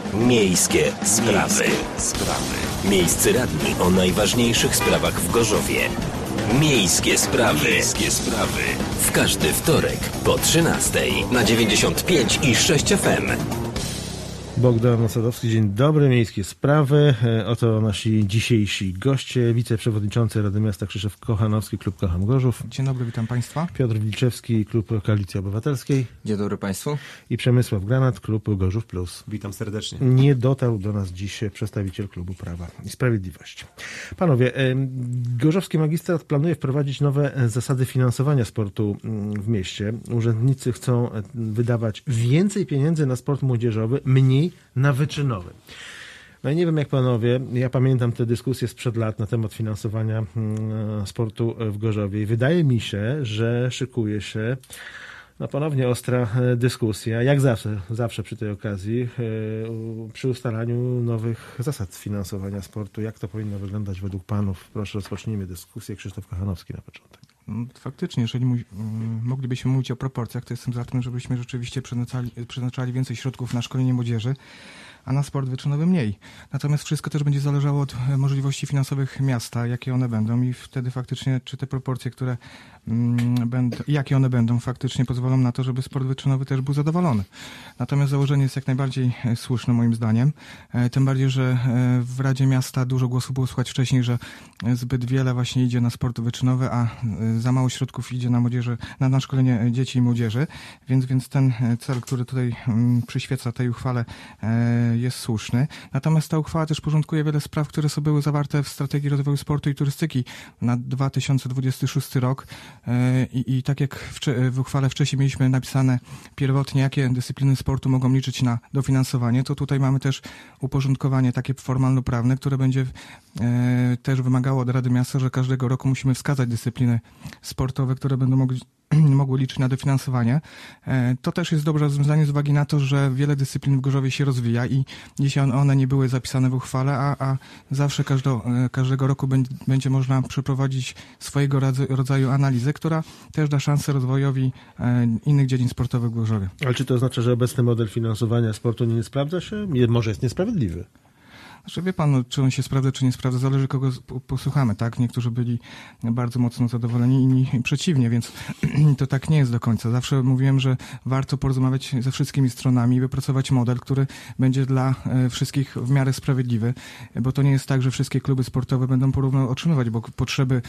Miejskie sprawy. Miejscy radni o najważniejszych sprawach w Gorzowie. Miejskie sprawy. W każdy wtorek po 13:00 na 95 i 6 FM. Bogdan Sadowski, dzień dobry, Miejskie Sprawy. Oto nasi dzisiejsi goście. Wiceprzewodniczący Rady Miasta Krzysztof Kochanowski, Klub Kocham Gorzów. Dzień dobry, witam Państwa. Piotr Wilczewski, Klub Koalicji Obywatelskiej. Dzień dobry Państwu. I Przemysław Granat, Klub Gorzów Plus. Witam serdecznie. Nie dotarł do nas dziś przedstawiciel Klubu Prawa i Sprawiedliwości. Panowie, Gorzowski Magistrat planuje wprowadzić nowe zasady finansowania sportu w mieście. Urzędnicy chcą wydawać więcej pieniędzy na sport młodzieżowy, mniej na wyczynowy. No i nie wiem jak panowie, ja pamiętam te dyskusje sprzed lat na temat finansowania sportu w Gorzowie i wydaje mi się, że szykuje się ponownie ostra dyskusja, jak zawsze przy tej okazji, przy ustalaniu nowych zasad finansowania sportu. Jak to powinno wyglądać według panów? Proszę, rozpocznijmy dyskusję. Krzysztof Kochanowski na początek. Faktycznie, jeżeli moglibyśmy mówić o proporcjach, to jestem za tym, żebyśmy rzeczywiście przeznaczali więcej środków na szkolenie młodzieży, a na sport wyczynowy mniej. Natomiast wszystko też będzie zależało od możliwości finansowych miasta, jakie one będą i wtedy faktycznie, czy te proporcje, jakie one będą, faktycznie pozwolą na to, żeby sport wyczynowy też był zadowolony. Natomiast założenie jest jak najbardziej słuszne moim zdaniem. Tym bardziej, że w Radzie Miasta dużo głosów było słychać wcześniej, że zbyt wiele właśnie idzie na sport wyczynowy, a za mało środków idzie na młodzieży, na szkolenie dzieci i młodzieży. Więc ten cel, który tutaj przyświeca tej uchwale, jest słuszny. Natomiast ta uchwała też porządkuje wiele spraw, które są były zawarte w strategii rozwoju sportu i turystyki na 2026 rok. I tak jak w uchwale wcześniej mieliśmy napisane pierwotnie, jakie dyscypliny sportu mogą liczyć na dofinansowanie, to tutaj mamy też uporządkowanie takie formalno-prawne, które będzie też wymagało od Rady Miasta, że każdego roku musimy wskazać dyscypliny sportowe, które będą mogły liczyć na dofinansowanie. To też jest dobre rozwiązanie z uwagi na to, że wiele dyscyplin w Gorzowie się rozwija i dzisiaj one nie były zapisane w uchwale, a zawsze każdego roku będzie można przeprowadzić swojego rodzaju analizę, która też da szansę rozwojowi innych dziedzin sportowych w Gorzowie. Ale czy to oznacza, że obecny model finansowania sportu nie sprawdza się? Może jest niesprawiedliwy? Znaczy, wie pan, czy on się sprawdza, czy nie sprawdza, zależy kogo posłuchamy, tak? Niektórzy byli bardzo mocno zadowoleni, inni przeciwnie, więc to tak nie jest do końca. Zawsze mówiłem, że warto porozmawiać ze wszystkimi stronami i wypracować model, który będzie dla wszystkich w miarę sprawiedliwy, bo to nie jest tak, że wszystkie kluby sportowe będą porówno otrzymywać, bo potrzeby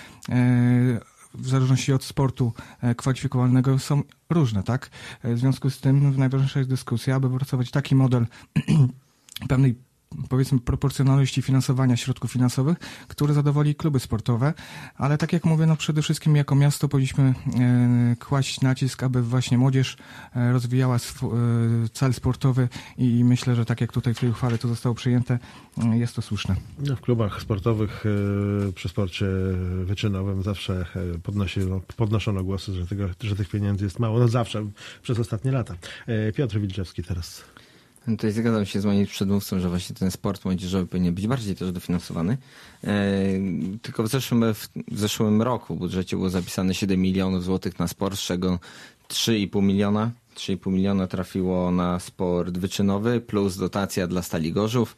w zależności od sportu kwalifikowalnego są różne, tak? W związku z tym najważniejsza jest dyskusja, aby wypracować taki model pewnej, powiedzmy, proporcjonalności finansowania środków finansowych, które zadowoli kluby sportowe, ale tak jak mówię, przede wszystkim jako miasto powinniśmy kłaść nacisk, aby właśnie młodzież rozwijała cel sportowy i myślę, że tak jak tutaj w tej uchwale to zostało przyjęte, jest to słuszne. W klubach sportowych przy sporcie wyczynowym zawsze podnoszono głosy, że tych pieniędzy jest mało. Zawsze, przez ostatnie lata. Piotr Wilczewski teraz. Tutaj zgadzam się z moim przedmówcą, że właśnie ten sport młodzieżowy powinien być bardziej też dofinansowany. Tylko w zeszłym roku w budżecie było zapisane 7 milionów złotych na sport, z czego 3,5 miliona trafiło na sport wyczynowy, plus dotacja dla Stali Gorzów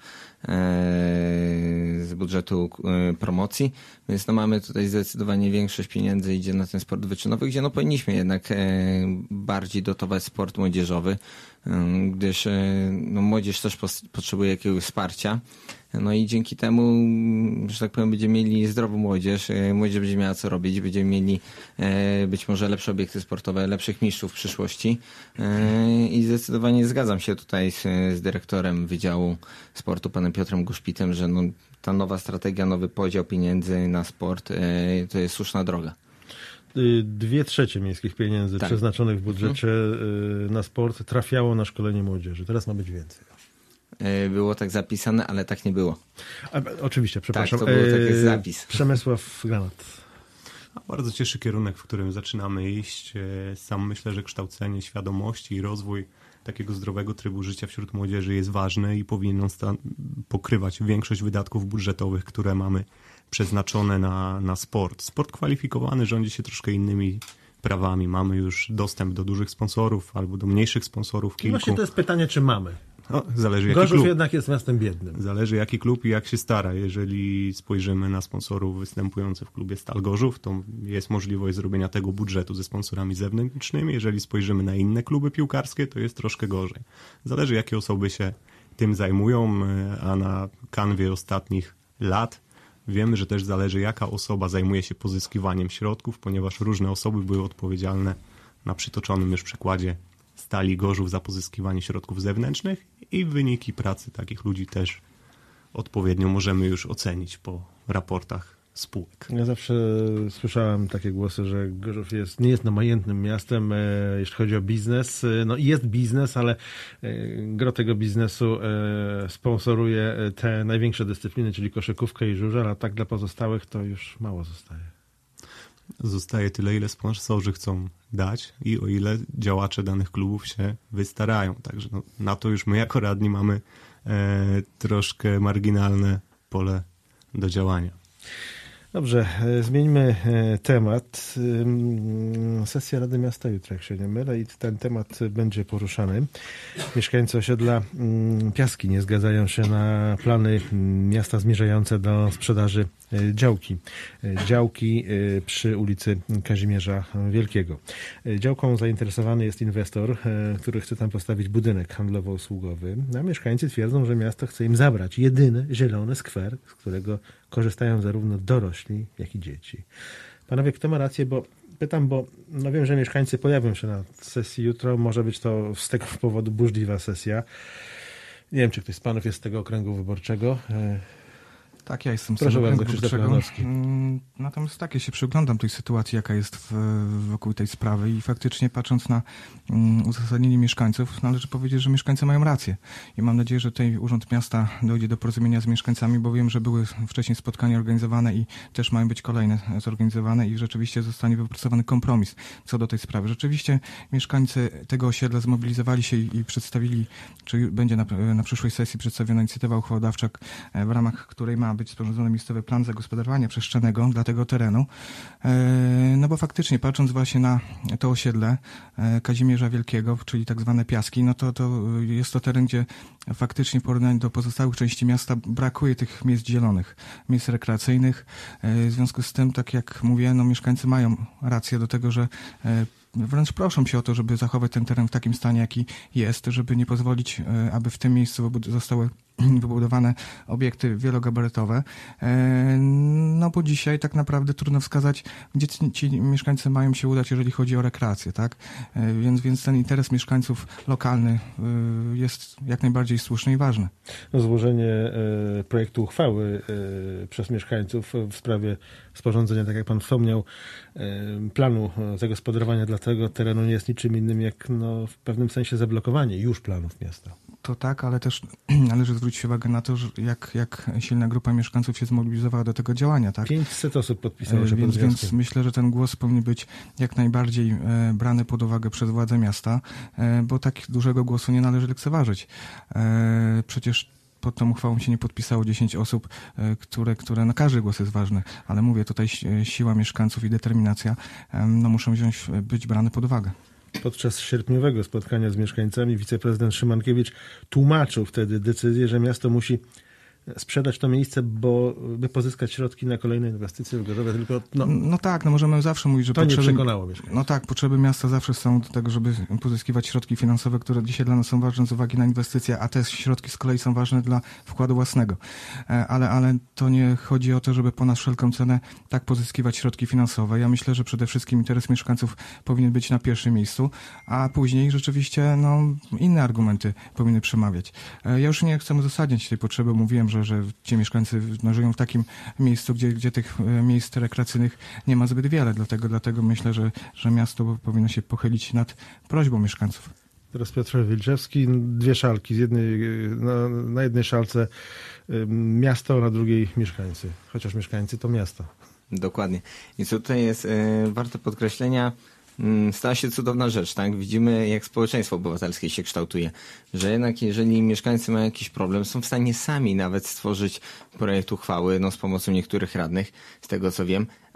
z budżetu promocji, więc mamy tutaj zdecydowanie większość pieniędzy idzie na ten sport wyczynowy, gdzie powinniśmy jednak bardziej dotować sport młodzieżowy, gdyż młodzież też potrzebuje jakiegoś wsparcia. No i dzięki temu, że tak powiem, będziemy mieli zdrową młodzież, młodzież będzie miała co robić, będziemy mieli być może lepsze obiekty sportowe, lepszych mistrzów w przyszłości i zdecydowanie zgadzam się tutaj z dyrektorem Wydziału Sportu, panem Piotrem Guszpitem, że ta nowa strategia, nowy podział pieniędzy na sport to jest słuszna droga. 2/3 miejskich pieniędzy przeznaczonych w budżecie na sport trafiało na szkolenie młodzieży. Teraz ma być więcej. Było tak zapisane, ale tak nie było. Oczywiście, przepraszam. Tak, to był taki zapis. Przemysław Granat. Bardzo cieszy kierunek, w którym zaczynamy iść. Sam myślę, że kształcenie świadomości i rozwój takiego zdrowego trybu życia wśród młodzieży jest ważny i powinien pokrywać większość wydatków budżetowych, które mamy przeznaczone na sport. Sport kwalifikowany rządzi się troszkę innymi prawami. Mamy już dostęp do dużych sponsorów albo do mniejszych sponsorów. Kilku. Właśnie to jest pytanie, czy mamy. No, zależy jaki Gorzów klub. jednak jest miastem biednym. Zależy jaki klub i jak się stara. Jeżeli spojrzymy na sponsorów występujących w klubie Stal Gorzów, to jest możliwość zrobienia tego budżetu ze sponsorami zewnętrznymi. Jeżeli spojrzymy na inne kluby piłkarskie, to jest troszkę gorzej. Zależy jakie osoby się tym zajmują, a na kanwie ostatnich lat wiemy, że też zależy jaka osoba zajmuje się pozyskiwaniem środków, ponieważ różne osoby były odpowiedzialne na przytoczonym już przykładzie Stali Gorzów za pozyskiwanie środków zewnętrznych i wyniki pracy takich ludzi też odpowiednio możemy już ocenić po raportach spółek. Ja zawsze słyszałem takie głosy, że Gorzów nie jest majętnym miastem, jeśli chodzi o biznes. No i jest biznes, ale gro tego biznesu sponsoruje te największe dyscypliny, czyli koszykówkę i żużel, a tak dla pozostałych to już mało zostaje. Zostaje tyle, ile sponsorzy chcą dać i o ile działacze danych klubów się wystarają. Także no, na to już my jako radni mamy troszkę marginalne pole do działania. Dobrze, zmieńmy temat. Sesja Rady Miasta jutro, jak się nie mylę, i ten temat będzie poruszany. Mieszkańcy osiedla Piaski nie zgadzają się na plany miasta zmierzające do sprzedaży działki przy ulicy Kazimierza Wielkiego. Działką zainteresowany jest inwestor, który chce tam postawić budynek handlowo-usługowy, a mieszkańcy twierdzą, że miasto chce im zabrać jedyny zielony skwer, z którego korzystają zarówno dorośli, jak i dzieci. Panowie, kto ma rację? Pytam, bo no wiem, że mieszkańcy pojawią się na sesji jutro. Może być to z tego powodu burzliwa sesja. Nie wiem, czy ktoś z panów jest z tego okręgu wyborczego. Tak, ja jestem z Proszę tego bardzo, okręgu Krzysztof wyborczego. Leonowski. Natomiast tak, ja się przyglądam tej sytuacji, jaka jest wokół tej sprawy i faktycznie patrząc na uzasadnienie mieszkańców, należy powiedzieć, że mieszkańcy mają rację. I mam nadzieję, że tutaj Urząd Miasta dojdzie do porozumienia z mieszkańcami, bo wiem, że były wcześniej spotkania organizowane i też mają być kolejne zorganizowane i rzeczywiście zostanie wypracowany kompromis co do tej sprawy. Rzeczywiście mieszkańcy tego osiedla zmobilizowali się i przedstawili, czy będzie na przyszłej sesji przedstawiona inicjatywa uchwałodawcza, w ramach której ma być sporządzony miejscowy plan zagospodarowania przestrzennego dla tego terenu. No bo faktycznie patrząc właśnie na to osiedle Kazimierza Wielkiego, czyli tak zwane Piaski, no to jest to teren, gdzie faktycznie w porównaniu do pozostałych części miasta brakuje tych miejsc zielonych, miejsc rekreacyjnych. W związku z tym, tak jak mówię, no mieszkańcy mają rację do tego, że wręcz proszą się o to, żeby zachować ten teren w takim stanie, jaki jest, żeby nie pozwolić, aby w tym miejscu zostały wybudowane obiekty wielogabarytowe. No bo dzisiaj tak naprawdę trudno wskazać, gdzie ci mieszkańcy mają się udać, jeżeli chodzi o rekreację, tak? Więc ten interes mieszkańców lokalny jest jak najbardziej słuszny i ważny. Złożenie projektu uchwały przez mieszkańców w sprawie sporządzenia, tak jak pan wspomniał, planu zagospodarowania dla tego terenu nie jest niczym innym jak w pewnym sensie zablokowanie już planów miasta. To tak, ale też należy zwrócić uwagę na to, że jak silna grupa mieszkańców się zmobilizowała do tego działania, tak? 500 osób podpisało się pod wnioskiem. Więc myślę, że ten głos powinien być jak najbardziej brany pod uwagę przez władze miasta, bo tak dużego głosu nie należy lekceważyć. Przecież pod tą uchwałą się nie podpisało 10 osób, które na każdy głos jest ważny, ale mówię, tutaj siła mieszkańców i determinacja muszą być brane pod uwagę. Podczas sierpniowego spotkania z mieszkańcami wiceprezydent Szymankiewicz tłumaczył wtedy decyzję, że miasto musi sprzedać to miejsce, by pozyskać środki na kolejne inwestycje w Gorzowie, tylko No tak, możemy zawsze mówić, że to nie przekonało mieszkańców. No tak, potrzeby miasta zawsze są do tego, żeby pozyskiwać środki finansowe, które dzisiaj dla nas są ważne z uwagi na inwestycje, a te środki z kolei są ważne dla wkładu własnego. Ale to nie chodzi o to, żeby ponad wszelką cenę tak pozyskiwać środki finansowe. Ja myślę, że przede wszystkim interes mieszkańców powinien być na pierwszym miejscu, a później rzeczywiście inne argumenty powinny przemawiać. Ja już nie chcę uzasadniać tej potrzeby, mówiłem, że ci mieszkańcy żyją w takim miejscu, gdzie tych miejsc rekreacyjnych nie ma zbyt wiele. Dlatego myślę, że miasto powinno się pochylić nad prośbą mieszkańców. Teraz Piotr Wilczewski, dwie szalki. Na jednej szalce miasto, na drugiej mieszkańcy. Chociaż mieszkańcy to miasto. Dokładnie. I co tutaj jest warte podkreślenia, stała się cudowna rzecz, tak? Widzimy, jak społeczeństwo obywatelskie się kształtuje, że jednak jeżeli mieszkańcy mają jakiś problem, są w stanie sami nawet stworzyć projekt uchwały, z pomocą niektórych radnych, z tego co wiem,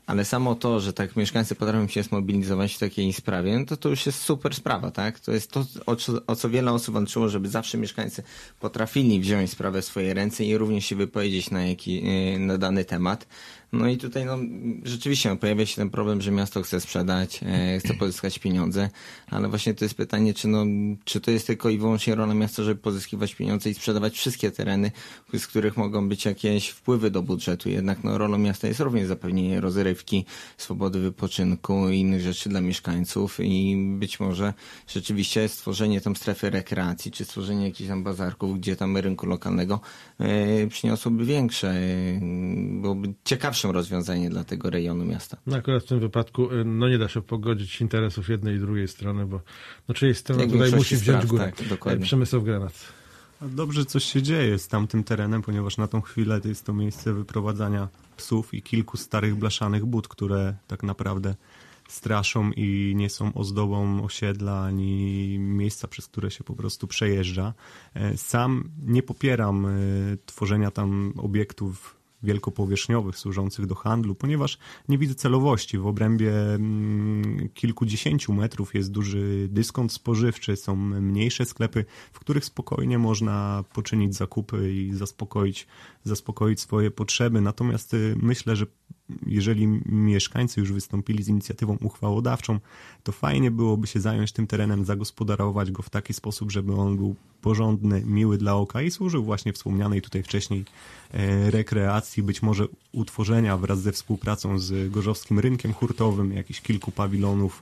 ale samo to, że tak mieszkańcy potrafią się zmobilizować w takiej sprawie, no to już jest super sprawa, tak? To jest to, o co wiele osób walczyło, żeby zawsze mieszkańcy potrafili wziąć sprawę w swoje ręce i również się wypowiedzieć na dany temat. No i tutaj rzeczywiście pojawia się ten problem, że miasto chce sprzedać, chce pozyskać pieniądze, ale właśnie to jest pytanie, czy to jest tylko i wyłącznie rola miasta, żeby pozyskiwać pieniądze i sprzedawać wszystkie tereny, z których mogą być jakieś wpływy do budżetu. Jednak rolą miasta jest również zapewnienie rozrywki, swobody wypoczynku i innych rzeczy dla mieszkańców i być może rzeczywiście stworzenie tam strefy rekreacji, czy stworzenie jakichś tam bazarków, gdzie tam rynku lokalnego przyniosłoby większe, byłoby ciekawsze rozwiązanie dla tego rejonu miasta. No akurat w tym wypadku nie da się pogodzić interesów jednej i drugiej strony, bo czyjejś strony tutaj musi wziąć górę. Tak, dokładnie. Przemysław Granat. Dobrze coś się dzieje z tamtym terenem, ponieważ na tą chwilę to jest to miejsce wyprowadzania psów i kilku starych blaszanych bud, które tak naprawdę straszą i nie są ozdobą osiedla ani miejsca, przez które się po prostu przejeżdża. Sam nie popieram tworzenia tam obiektów wielkopowierzchniowych służących do handlu, ponieważ nie widzę celowości. W obrębie kilkudziesięciu metrów jest duży dyskont spożywczy, są mniejsze sklepy, w których spokojnie można poczynić zakupy i zaspokoić swoje potrzeby. Natomiast myślę, że jeżeli mieszkańcy już wystąpili z inicjatywą uchwałodawczą, to fajnie byłoby się zająć tym terenem, zagospodarować go w taki sposób, żeby on był porządny, miły dla oka i służył właśnie wspomnianej tutaj wcześniej rekreacji, być może utworzenia wraz ze współpracą z Gorzowskim Rynkiem Hurtowym, jakichś kilku pawilonów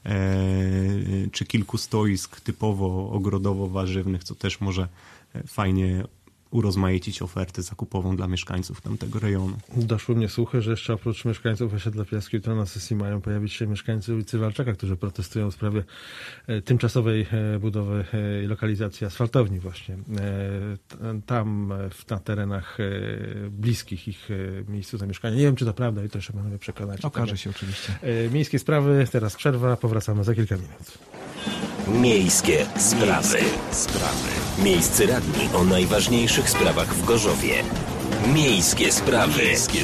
czy kilku stoisk typowo ogrodowo-warzywnych, co też może fajnie urozmaicić ofertę zakupową dla mieszkańców tamtego rejonu. Doszły mnie słuchy, że jeszcze oprócz mieszkańców osiedla Piaski, to na sesji mają pojawić się mieszkańcy ulicy Walczaka, którzy protestują w sprawie tymczasowej budowy i lokalizacji asfaltowni właśnie. Tam na terenach bliskich ich miejscu zamieszkania. Nie wiem, czy to prawda i to jeszcze panowie przekonać. Okaże się oczywiście. Miejskie sprawy, teraz przerwa, powracamy za kilka minut. Miejskie sprawy. Miejscy radni o najważniejszych sprawach w Gorzowie. Miejskie sprawy.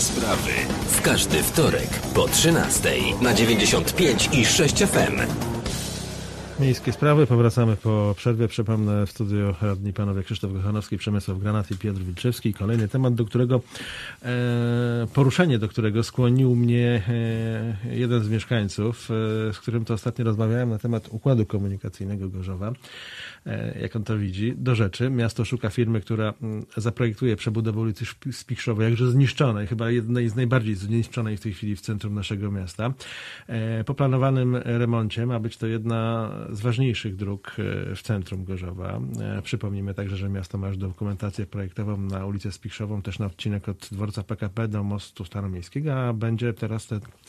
W każdy wtorek po 13:00 na 95 i 6 FM. Miejskie sprawy. Powracamy po przerwie. Przypomnę, w studiu radni panowie Krzysztof Kochanowski, Przemysław Granat i Piotr Wilczewski. Kolejny temat, poruszenie do którego skłonił mnie jeden z mieszkańców, z którym to ostatnio rozmawiałem na temat układu komunikacyjnego Gorzowa. Jak on to widzi. Do rzeczy. Miasto szuka firmy, która zaprojektuje przebudowę ulicy Spichrzowej, jakże zniszczonej, chyba jednej z najbardziej zniszczonej w tej chwili w centrum naszego miasta. Po planowanym remoncie ma być to jedna z ważniejszych dróg w centrum Gorzowa. Przypomnijmy także, że miasto ma już dokumentację projektową na ulicę Spichrzową, też na odcinek od dworca PKP do mostu staromiejskiego, a będzie teraz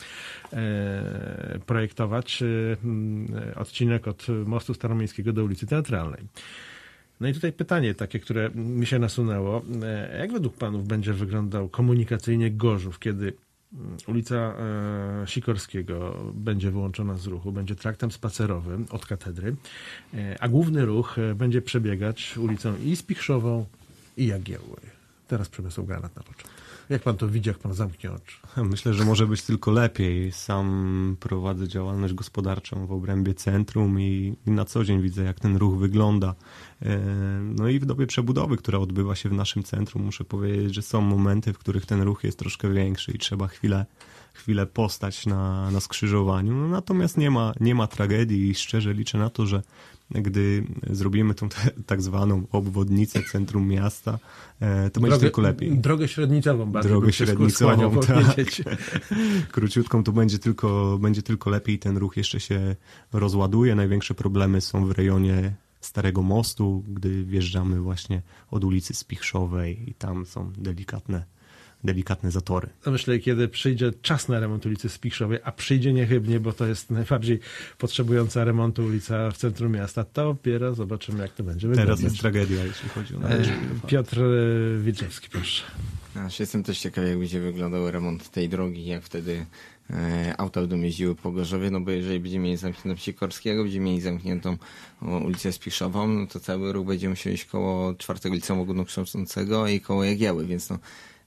projektować odcinek od mostu staromiejskiego do ulicy Teatralnej. No i tutaj pytanie takie, które mi się nasunęło. Jak według panów będzie wyglądał komunikacyjnie Gorzów, kiedy ulica Sikorskiego będzie wyłączona z ruchu, będzie traktem spacerowym od katedry, a główny ruch będzie przebiegać ulicą i Spichrzową, i Jagiełły. Teraz Przemysław Granat na początek. Jak pan to widzi, jak pan zamknie oczy? Myślę, że może być tylko lepiej. Sam prowadzę działalność gospodarczą w obrębie centrum i na co dzień widzę, jak ten ruch wygląda. No i w dobie przebudowy, która odbywa się w naszym centrum, muszę powiedzieć, że są momenty, w których ten ruch jest troszkę większy i trzeba chwilę postać na skrzyżowaniu. No, natomiast nie ma tragedii i szczerze liczę na to, że gdy zrobimy tą tak zwaną obwodnicę centrum miasta, to będzie tylko lepiej. Drogę średnicową bardziej. Drogę średnicową, tak. Króciutką to będzie tylko lepiej. Ten ruch jeszcze się rozładuje. Największe problemy są w rejonie Starego Mostu, gdy wjeżdżamy właśnie od ulicy Spichrzowej i tam są delikatne zatory. Myślę, kiedy przyjdzie czas na remont ulicy Spichrzowej, a przyjdzie niechybnie, bo to jest najbardziej potrzebująca remontu ulica w centrum miasta, to dopiero zobaczymy, jak to będzie wyglądać. Teraz jest tragedia, jeśli chodzi o Piotr Wilczewski, proszę. Jestem też ciekawy, jak będzie wyglądał remont tej drogi, jak wtedy auta będą jeździły po Gorzowie, no bo jeżeli będziemy mieli zamkniętą Sikorskiego, będziemy mieli zamkniętą ulicę Spichrzową, no to cały ruch będzie musiał iść koło 4 liceum ogólnokształcącego i koło Jagieły, więc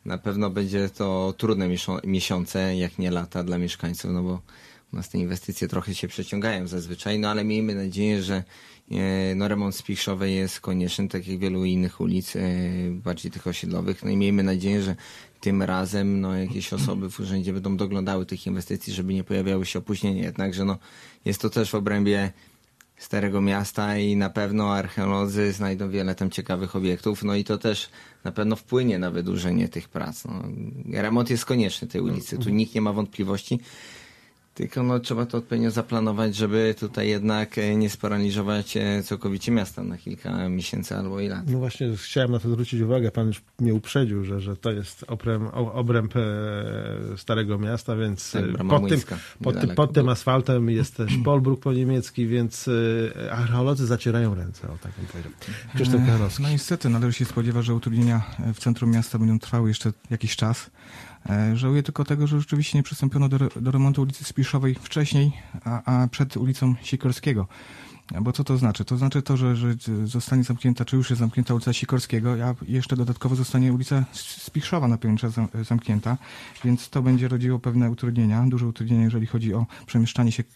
na pewno będzie to trudne miesiące, jak nie lata dla mieszkańców, no bo u nas te inwestycje trochę się przeciągają zazwyczaj, no ale miejmy nadzieję, że remont Spiszowej jest konieczny, tak jak wielu innych ulic, bardziej tych osiedlowych. No i miejmy nadzieję, że tym razem jakieś osoby w urzędzie będą doglądały tych inwestycji, żeby nie pojawiały się opóźnienia. Jednakże jest to też w obrębie Starego Miasta i na pewno archeolodzy znajdą wiele tam ciekawych obiektów, no i to też na pewno wpłynie na wydłużenie tych prac. Remont jest konieczny tej ulicy, tu nikt nie ma wątpliwości. Tylko trzeba to odpowiednio zaplanować, żeby tutaj jednak nie sparaliżować całkowicie miasta na kilka miesięcy albo i lat. No właśnie, chciałem na to zwrócić uwagę. Pan już mnie uprzedził, że to jest obręb Starego Miasta, więc tak, pod tym asfaltem jest też Polbruk po niemiecki, więc archeolodzy zacierają ręce, o tak bym powiedział. Krzysztof Karnowski. No niestety, należy się spodziewać, że utrudnienia w centrum miasta będą trwały jeszcze jakiś czas. Żałuję tylko tego, że rzeczywiście nie przystąpiono do remontu ulicy Spiszowej wcześniej, a przed ulicą Sikorskiego. Bo co to znaczy? To znaczy to, że zostanie zamknięta, czy już jest zamknięta ulica Sikorskiego, a jeszcze dodatkowo zostanie ulica Spiszowa na pewien czas zamknięta, więc to będzie rodziło pewne utrudnienia, duże utrudnienia, jeżeli chodzi o przemieszczanie się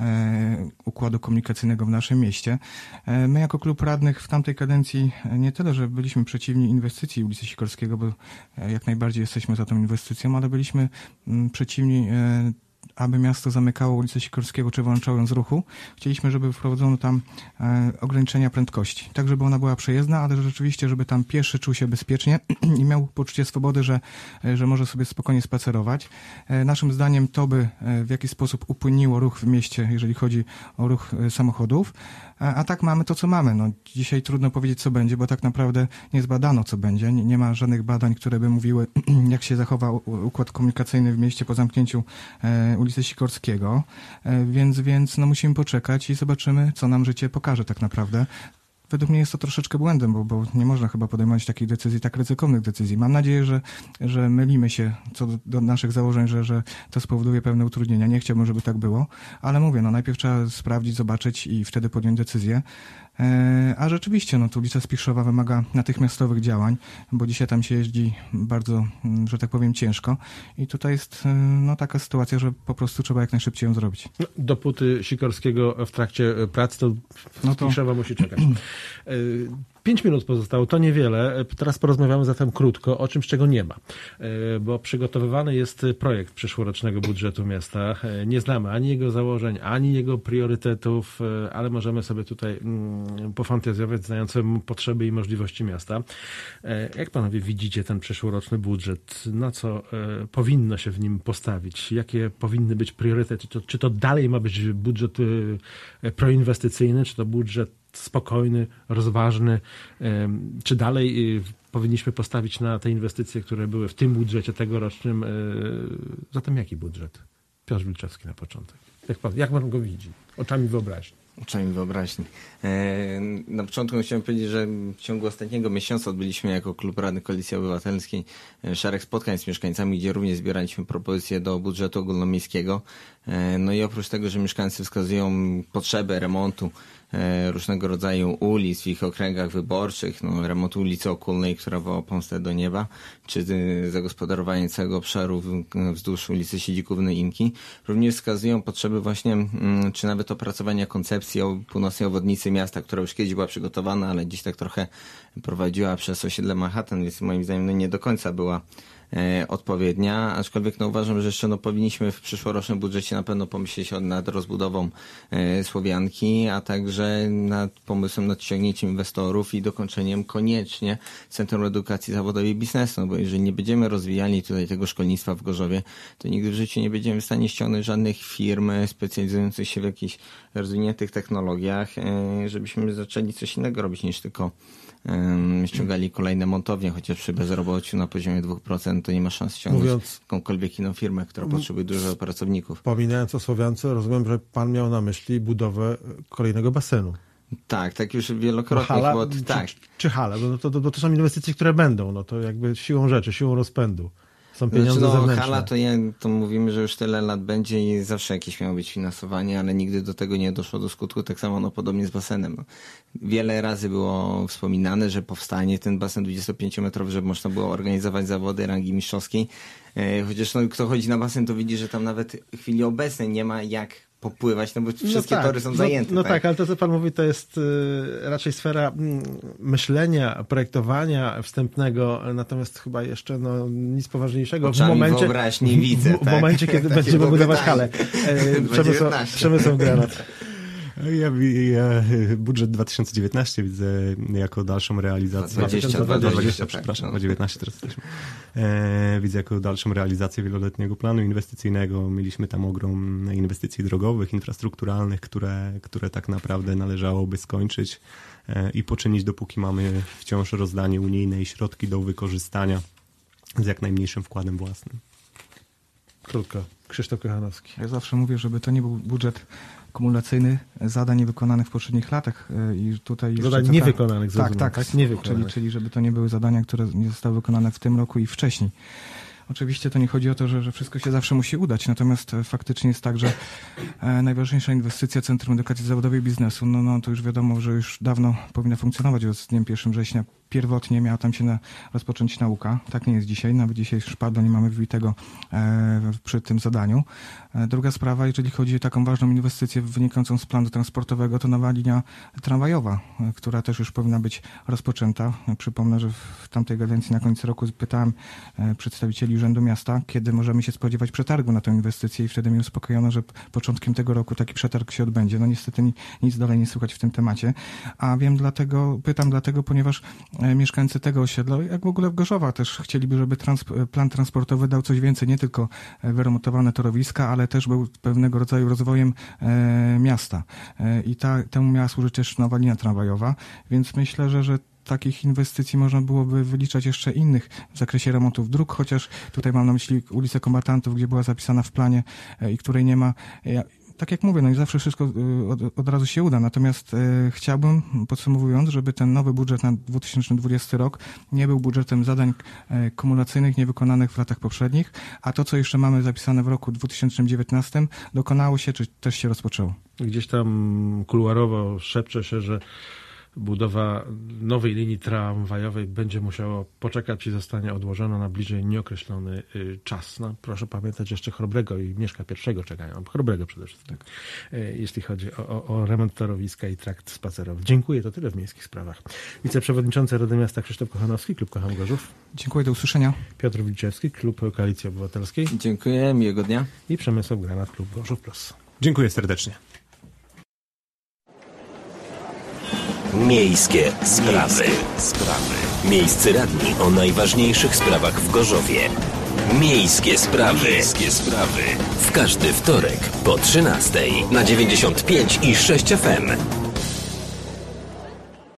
układu komunikacyjnego w naszym mieście. My jako klub radnych w tamtej kadencji nie tyle, że byliśmy przeciwni inwestycji ulicy Sikorskiego, bo jak najbardziej jesteśmy za tą inwestycją, ale byliśmy przeciwni aby miasto zamykało ulicę Sikorskiego czy wyłączało ją z ruchu. Chcieliśmy, żeby wprowadzono tam ograniczenia prędkości. Tak, żeby ona była przejezdna, ale rzeczywiście, żeby tam pieszy czuł się bezpiecznie i miał poczucie swobody, że może sobie spokojnie spacerować. Naszym zdaniem to by w jakiś sposób upłynniło ruch w mieście, jeżeli chodzi o ruch samochodów. A tak mamy to, co mamy. Dzisiaj trudno powiedzieć, co będzie, bo tak naprawdę nie zbadano, co będzie. Nie ma żadnych badań, które by mówiły, jak się zachowa układ komunikacyjny w mieście po zamknięciu ulicy Sikorskiego, więc musimy poczekać i zobaczymy, co nam życie pokaże tak naprawdę. Według mnie jest to troszeczkę błędem, bo nie można chyba podejmować takich decyzji, tak ryzykownych decyzji. Mam nadzieję, że mylimy się co do naszych założeń, że to spowoduje pewne utrudnienia. Nie chciałbym, żeby tak było, ale mówię, najpierw trzeba sprawdzić, zobaczyć i wtedy podjąć decyzję. A rzeczywiście, to ulica Spiszowa wymaga natychmiastowych działań, bo dzisiaj tam się jeździ bardzo, że tak powiem, ciężko i tutaj jest taka sytuacja, że po prostu trzeba jak najszybciej ją zrobić. Dopóty Sikorskiego w trakcie prac, to Spiszowa musi czekać. 5 minut pozostało, to niewiele. Teraz porozmawiamy zatem krótko o czymś, czego nie ma. Bo przygotowywany jest projekt przyszłorocznego budżetu miasta. Nie znamy ani jego założeń, ani jego priorytetów, ale możemy sobie tutaj pofantazjować, znając potrzeby i możliwości miasta. Jak panowie widzicie ten przyszłoroczny budżet? Na co powinno się w nim postawić? Jakie powinny być priorytety? Czy to dalej ma być budżet proinwestycyjny, czy to budżet spokojny, rozważny, czy dalej powinniśmy postawić na te inwestycje, które były w tym budżecie tegorocznym? Zatem jaki budżet? Piotr Wilczewski na początek. Jak pan go widzi? Oczami wyobraźni. Oczami wyobraźni. Na początku chciałem powiedzieć, że w ciągu ostatniego miesiąca odbyliśmy jako Klub Radny Koalicji Obywatelskiej szereg spotkań z mieszkańcami, gdzie również zbieraliśmy propozycje do budżetu ogólnomiejskiego. I oprócz tego, że mieszkańcy wskazują potrzebę remontu różnego rodzaju ulic w ich okręgach wyborczych, remont ulicy Okulnej, która woła pomstę do nieba, czy zagospodarowanie całego obszaru wzdłuż ulicy Siedzikówny Inki, również wskazują potrzeby właśnie, czy nawet opracowania koncepcji o północnej obwodnicy miasta, która już kiedyś była przygotowana, ale dziś tak trochę prowadziła przez osiedle Manhattan, więc moim zdaniem nie do końca była odpowiednia, aczkolwiek uważam, że jeszcze powinniśmy w przyszłorocznym budżecie na pewno pomyśleć nad rozbudową Słowianki, a także nad pomysłem nad ściągnięciem inwestorów i dokończeniem koniecznie Centrum Edukacji Zawodowej i Biznesu, bo jeżeli nie będziemy rozwijali tutaj tego szkolnictwa w Gorzowie, to nigdy w życiu nie będziemy w stanie ściągnąć żadnych firm specjalizujących się w jakichś rozwiniętych technologiach, żebyśmy zaczęli coś innego robić niż tylko ściągali kolejne montownie, chociaż przy bezrobociu na poziomie 2% to nie ma szans ściągnąć jakąkolwiek inną firmę, która potrzebuje dużo pracowników. Pominając o Słowiance, rozumiem, że pan miał na myśli budowę kolejnego basenu. Tak już wielokrotnie. Czy hala, bo to są inwestycje, które będą, to jakby siłą rzeczy, siłą rozpędu. Są pieniądze zewnętrzne. Hala to mówimy, że już tyle lat będzie i zawsze jakieś miało być finansowanie, ale nigdy do tego nie doszło do skutku. Tak samo podobnie z basenem. Wiele razy było wspominane, że powstanie ten basen 25-metrowy, żeby można było organizować zawody rangi mistrzowskiej. Chociaż kto chodzi na basen, to widzi, że tam nawet w chwili obecnej nie ma jak popływać, bo wszystkie tory są zajęte. No tak, ale to co pan mówi, to jest raczej sfera myślenia, projektowania wstępnego, natomiast chyba jeszcze nic poważniejszego. Oczami wyobraźni widzę. W momencie, kiedy będziemy budować halę. Przemysł Granat. Ja budżet 2019 widzę jako dalszą realizację. 2020, przepraszam, 2019 teraz jesteśmy. Widzę jako dalszą realizację wieloletniego planu inwestycyjnego. Mieliśmy tam ogrom inwestycji drogowych, infrastrukturalnych, które tak naprawdę należałoby skończyć i poczynić, dopóki mamy wciąż rozdanie unijne i środki do wykorzystania z jak najmniejszym wkładem własnym. Krótko. Krzysztof Kochanowski. Ja zawsze mówię, żeby to nie był budżet kumulacyjny zadań niewykonanych w poprzednich latach. I tutaj zadań niewykonanych, tak, niewykonanych. Czyli żeby to nie były zadania, które nie zostały wykonane w tym roku i wcześniej. Oczywiście to nie chodzi o to, że wszystko się zawsze musi udać, natomiast faktycznie jest tak, że najważniejsza inwestycja Centrum Edukacji Zawodowej i Biznesu, to już wiadomo, że już dawno powinna funkcjonować, bo z dniem 1 września pierwotnie miała tam się rozpocząć nauka. Tak nie jest dzisiaj, nawet dzisiaj szpadla nie mamy wybitego przy tym zadaniu. Druga sprawa, jeżeli chodzi o taką ważną inwestycję wynikającą z planu transportowego, to nowa linia tramwajowa, która też już powinna być rozpoczęta. Przypomnę, że w tamtej kadencji na końcu roku pytałem przedstawicieli Urzędu Miasta, kiedy możemy się spodziewać przetargu na tę inwestycję i wtedy mi uspokojono, że początkiem tego roku taki przetarg się odbędzie. Niestety nic dalej nie słychać w tym temacie, a pytam dlatego, ponieważ mieszkańcy tego osiedla, jak w ogóle w Gorzowa też chcieliby, żeby plan transportowy dał coś więcej, nie tylko wyremontowane torowiska, ale też był pewnego rodzaju rozwojem miasta. I temu miała służyć też nowa linia tramwajowa, więc myślę, że takich inwestycji można byłoby wyliczać jeszcze innych w zakresie remontów dróg, chociaż tutaj mam na myśli ulicę Kombatantów, gdzie była zapisana w planie i której nie ma. Tak jak mówię, nie zawsze wszystko od razu się uda, natomiast chciałbym, podsumowując, żeby ten nowy budżet na 2020 rok nie był budżetem zadań kumulacyjnych niewykonanych w latach poprzednich, a to, co jeszcze mamy zapisane w roku 2019, dokonało się, czy też się rozpoczęło. Gdzieś tam kuluarowo szepcze się, że budowa nowej linii tramwajowej będzie musiało poczekać i zostanie odłożona na bliżej nieokreślony czas. Proszę pamiętać, jeszcze Chrobrego i Mieszka I czekają. Chrobrego przede wszystkim, jeśli chodzi o remont torowiska i trakt spacerowy. Dziękuję, to tyle w miejskich sprawach. Wiceprzewodniczący Rady Miasta Krzysztof Kochanowski, Klub Kocham Gorzów. Dziękuję, do usłyszenia. Piotr Wilczewski, Klub Koalicji Obywatelskiej. Dziękuję, miłego dnia. I Przemysław Granat, Klub Gorzów Plus. Dziękuję serdecznie. Miejskie sprawy. Miejscy radni o najważniejszych sprawach w Gorzowie. Miejskie sprawy. W każdy wtorek po 13:00 na 95 i 6 FM.